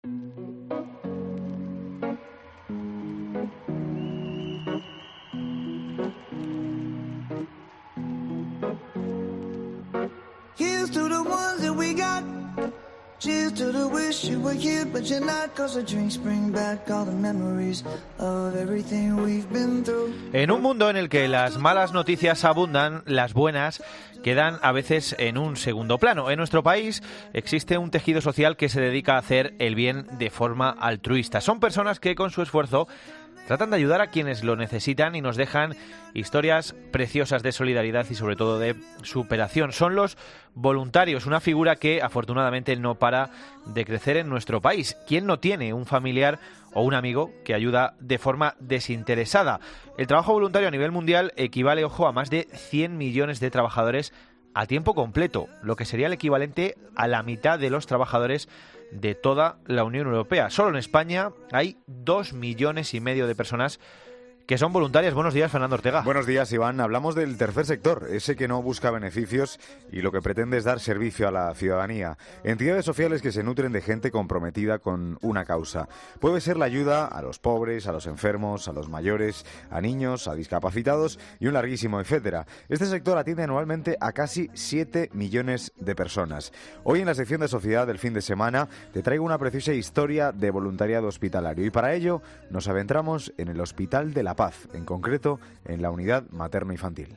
Here's to the ones that we got. Cheers to the wish you were here, but you're not. 'Cause the drinks bring back all the memories of everything we've been through. En un mundo en el que las malas noticias abundan, las buenas quedan a veces en un segundo plano. En nuestro país existe un tejido social que se dedica a hacer el bien de forma altruista. Son personas que con su esfuerzo tratan de ayudar a quienes lo necesitan y nos dejan historias preciosas de solidaridad y sobre todo de superación. Son los voluntarios, una figura que afortunadamente no para de crecer en nuestro país. ¿Quién no tiene un familiar o un amigo que ayuda de forma desinteresada? El trabajo voluntario a nivel mundial equivale, ojo, a más de 100 millones de trabajadores a tiempo completo, lo que sería el equivalente a la mitad de los trabajadores de toda la Unión Europea. Solo en España hay 2,5 millones de personas que son voluntarias. Buenos días, Fernando Ortega. Buenos días, Iván. Hablamos del tercer sector, ese que no busca beneficios y lo que pretende es dar servicio a la ciudadanía. Entidades sociales que se nutren de gente comprometida con una causa. Puede ser la ayuda a los pobres, a los enfermos, a los mayores, a niños, a discapacitados y un larguísimo etcétera. Este sector atiende anualmente a casi 7 millones de personas. Hoy en la sección de Sociedad del fin de semana te traigo una preciosa historia de voluntariado hospitalario y para ello nos adentramos en el Hospital de la Paz, en concreto en la unidad materno-infantil.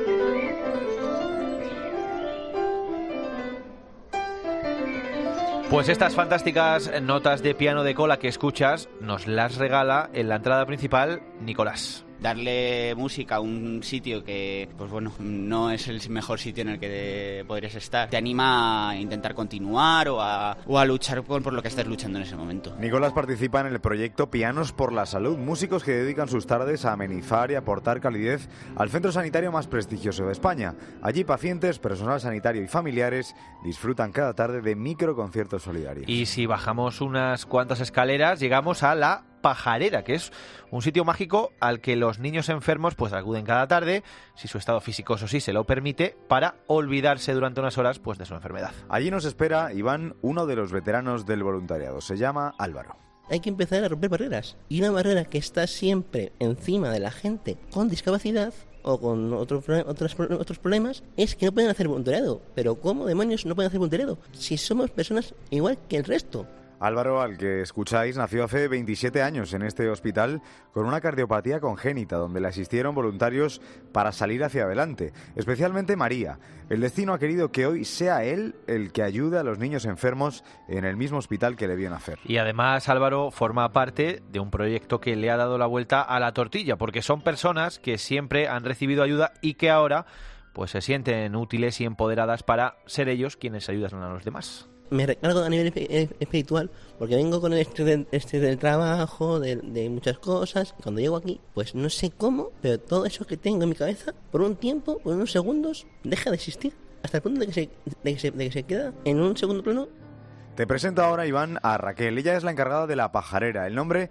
Pues estas fantásticas notas de piano de cola que escuchas nos las regala en la entrada principal Nicolás. Darle música a un sitio que, pues bueno, no es el mejor sitio en el que podrías estar, te anima a intentar continuar o a luchar por lo que estés luchando en ese momento. Nicolás participa en el proyecto Pianos por la Salud, músicos que dedican sus tardes a amenizar y aportar calidez al centro sanitario más prestigioso de España. Allí pacientes, personal sanitario y familiares disfrutan cada tarde de microconciertos solidarios. Y si bajamos unas cuantas escaleras, llegamos a la Pajarera, que es un sitio mágico al que los niños enfermos pues acuden cada tarde, si su estado físico eso sí se lo permite, para olvidarse durante unas horas pues de su enfermedad. Allí nos espera Iván, uno de los veteranos del voluntariado. Se llama Álvaro. Hay que empezar a romper barreras. Y una barrera que está siempre encima de la gente con discapacidad o con otros problemas es que no pueden hacer voluntariado. Pero ¿cómo demonios no pueden hacer voluntariado? Si somos personas igual que el resto. Álvaro, al que escucháis, nació hace 27 años en este hospital con una cardiopatía congénita, donde le asistieron voluntarios para salir hacia adelante, especialmente María. El destino ha querido que hoy sea él el que ayude a los niños enfermos en el mismo hospital que le vio nacer. Y además Álvaro forma parte de un proyecto que le ha dado la vuelta a la tortilla, porque son personas que siempre han recibido ayuda y que ahora pues se sienten útiles y empoderadas para ser ellos quienes ayudan a los demás. Me recargo a nivel espiritual porque vengo con el estrés del trabajo, de muchas cosas. Cuando llego aquí, pues no sé cómo, pero todo eso que tengo en mi cabeza, por un tiempo, por unos segundos, deja de existir. Hasta el punto de que se queda en un segundo plano. Te presento ahora, Iván, a Raquel. Ella es la encargada de la Pajarera. El nombre...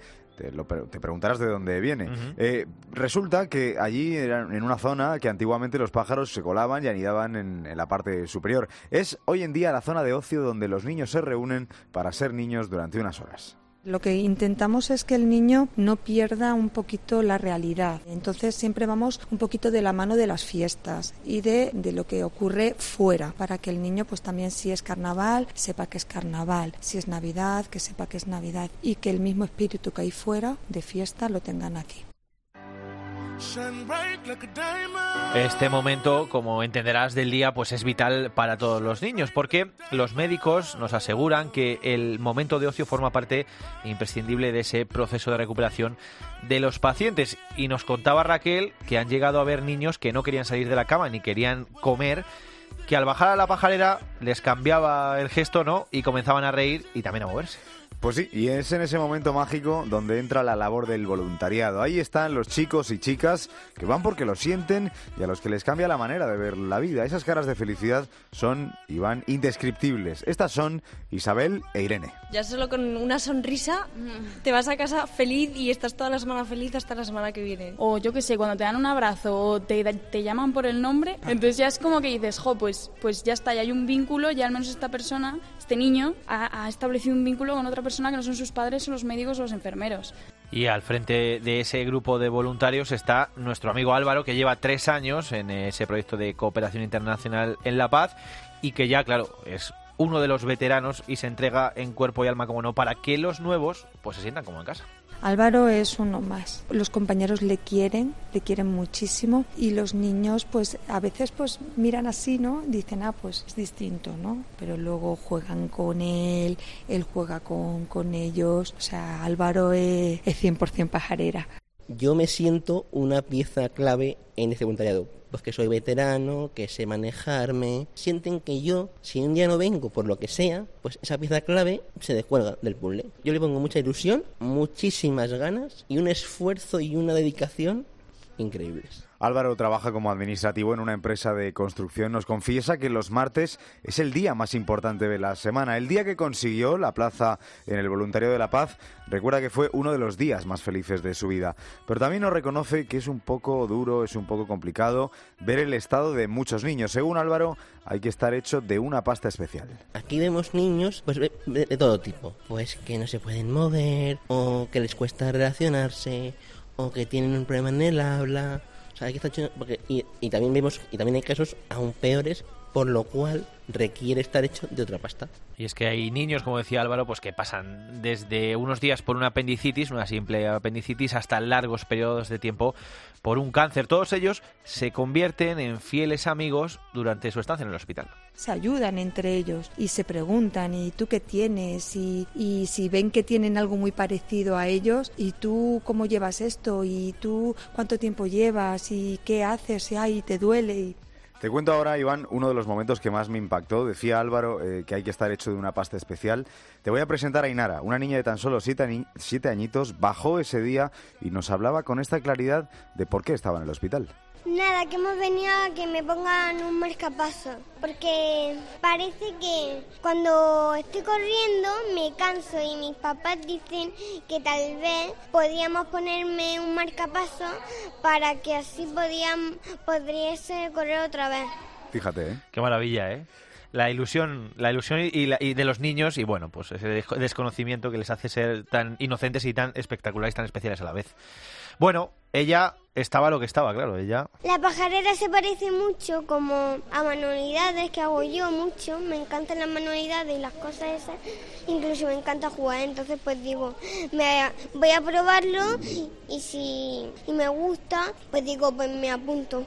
Te preguntarás de dónde viene. Resulta que allí era en una zona que antiguamente los pájaros se colaban y anidaban en la parte superior. Es hoy en día la zona de ocio donde los niños se reúnen para ser niños durante unas horas. Lo que intentamos es que el niño no pierda un poquito la realidad. Entonces siempre vamos un poquito de la mano de las fiestas y de lo que ocurre fuera, para que el niño pues también, si es carnaval, sepa que es carnaval, si es Navidad, que sepa que es Navidad, y que el mismo espíritu que hay fuera de fiesta lo tengan aquí. Este momento, como entenderás, del día pues es vital para todos los niños, porque los médicos nos aseguran que el momento de ocio forma parte imprescindible de ese proceso de recuperación de los pacientes. Y nos contaba Raquel que han llegado a ver niños que no querían salir de la cama ni querían comer, que al bajar a la pajarera les cambiaba el gesto, ¿no? Y comenzaban a reír y también a moverse. Pues sí, y es en ese momento mágico donde entra la labor del voluntariado. Ahí están los chicos y chicas que van porque lo sienten y a los que les cambia la manera de ver la vida. Esas caras de felicidad son, Iván, indescriptibles. Estas son Isabel e Irene. Ya solo con una sonrisa te vas a casa feliz y estás toda la semana feliz hasta la semana que viene. O yo qué sé, cuando te dan un abrazo o te llaman por el nombre, entonces ya es como que dices, jo, pues ya está, ya hay un vínculo, ya al menos esta persona este niño ha establecido un vínculo con otra persona que no son sus padres o los médicos o los enfermeros. Y al frente de ese grupo de voluntarios está nuestro amigo Álvaro, que lleva 3 años en ese proyecto de cooperación internacional en La Paz y que ya, claro, es uno de los veteranos y se entrega en cuerpo y alma, como no, para que los nuevos pues se sientan como en casa. Álvaro es uno más. Los compañeros le quieren muchísimo y los niños pues a veces pues miran así, ¿no? Dicen, pues es distinto, ¿no? Pero luego juegan con él juega con ellos. O sea, Álvaro es 100% pajarera. Yo me siento una pieza clave en este voluntariado. Pues que soy veterano, que sé manejarme. Sienten que yo, si un día no vengo por lo que sea, pues esa pieza clave se descuelga del puzzle. Yo le pongo mucha ilusión, muchísimas ganas y un esfuerzo y una dedicación increíbles. Álvaro trabaja como administrativo en una empresa de construcción. Nos confiesa que los martes es el día más importante de la semana. El día que consiguió la plaza en el Voluntariado de La Paz, recuerda que fue uno de los días más felices de su vida. Pero también nos reconoce que es un poco duro, es un poco complicado ver el estado de muchos niños. Según Álvaro, hay que estar hecho de una pasta especial. Aquí vemos niños pues de todo tipo. Pues que no se pueden mover, o que les cuesta relacionarse, o que tienen un problema en el habla. Hay que estar hecho porque, y también vemos, y también hay casos aún peores, por lo cual requiere estar hecho de otra pasta. Y es que hay niños, como decía Álvaro, pues que pasan desde unos días por una apendicitis, una simple apendicitis, hasta largos periodos de tiempo por un cáncer. Todos ellos se convierten en fieles amigos durante su estancia en el hospital. Se ayudan entre ellos y se preguntan, ¿y tú qué tienes? Y si ven que tienen algo muy parecido a ellos, ¿y tú cómo llevas esto? ¿Y tú cuánto tiempo llevas? ¿Y qué haces? ¿Y te duele? Te cuento ahora, Iván, uno de los momentos que más me impactó. Decía Álvaro que hay que estar hecho de una pasta especial. Te voy a presentar a Ainara, una niña de tan solo 7 añitos. Bajó ese día y nos hablaba con esta claridad de por qué estaba en el hospital. Nada, que hemos venido a que me pongan un marcapasos, porque parece que cuando estoy corriendo me canso y mis papás dicen que tal vez podríamos ponerme un marcapasos para que así podríase correr otra vez. Fíjate, ¿eh? Qué maravilla, ¿eh? La ilusión y de los niños y bueno, pues ese desconocimiento que les hace ser tan inocentes y tan espectaculares, tan especiales a la vez. Bueno, ella estaba lo que estaba, claro, ella... La pajarera se parece mucho como a manualidades que hago yo mucho. Me encantan las manualidades y las cosas esas. Incluso me encanta jugar, entonces pues digo, voy a probarlo y si me gusta, pues digo, pues me apunto.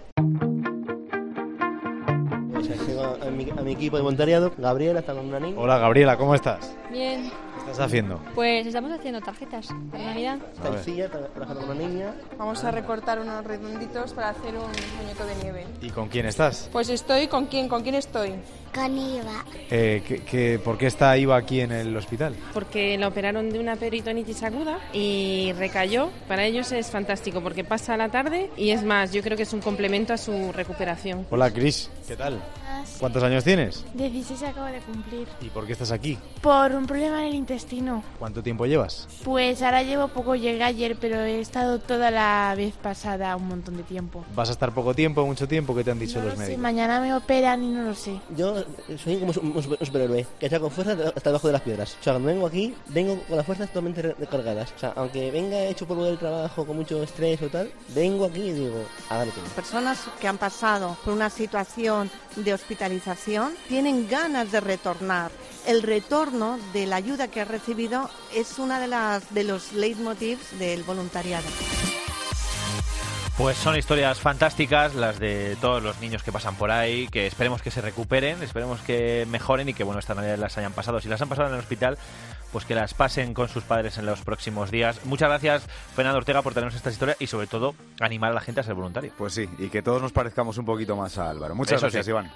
Tengo a mi equipo de voluntariado. Gabriela está con una niña. Hola Gabriela, ¿cómo estás? Bien. ¿Qué estás haciendo? Pues estamos haciendo tarjetas para Navidad. Está en silla, trabajando con una niña. Vamos a recortar unos redonditos para hacer un muñeco de nieve. ¿Y con quién estás? Pues estoy, ¿con quién? ¿Con quién estoy? Con Iva. ¿Por qué está Iva aquí en el hospital? Porque la operaron de una peritonitis aguda y recayó. Para ellos es fantástico porque pasa la tarde y es más, yo creo que es un complemento a su recuperación. Hola Cris, ¿qué tal? ¿Cuántos años tienes? 16 acabo de cumplir. ¿Y por qué estás aquí? Por un problema en el intestino. ¿Cuánto tiempo llevas? Pues ahora llevo poco, llegué ayer, pero he estado toda la vez pasada un montón de tiempo. ¿Vas a estar poco tiempo, mucho tiempo? ¿Qué te han dicho los médicos? Sí, mañana me operan y no lo sé. Yo soy como un superhéroe, que está con fuerza hasta debajo de las piedras. O sea, cuando vengo aquí, vengo con las fuerzas totalmente recargadas. O sea, aunque venga hecho polvo del trabajo, con mucho estrés o tal, vengo aquí y digo, hágalo todo. Personas que han pasado por una situación de hospitalización tienen ganas de retornar. El retorno de la ayuda que ha recibido es una de los leitmotivs del voluntariado. Pues son historias fantásticas las de todos los niños que pasan por ahí, que esperemos que se recuperen, esperemos que mejoren y que bueno, estas navidades las hayan pasado. Si las han pasado en el hospital, pues que las pasen con sus padres en los próximos días. Muchas gracias, Fernando Ortega, por traernos esta historia y sobre todo animar a la gente a ser voluntario. Pues sí, y que todos nos parezcamos un poquito más a Álvaro. Muchas gracias, sí. Iván.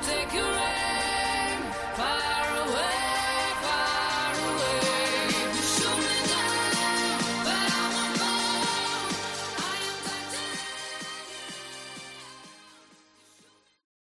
take a ride.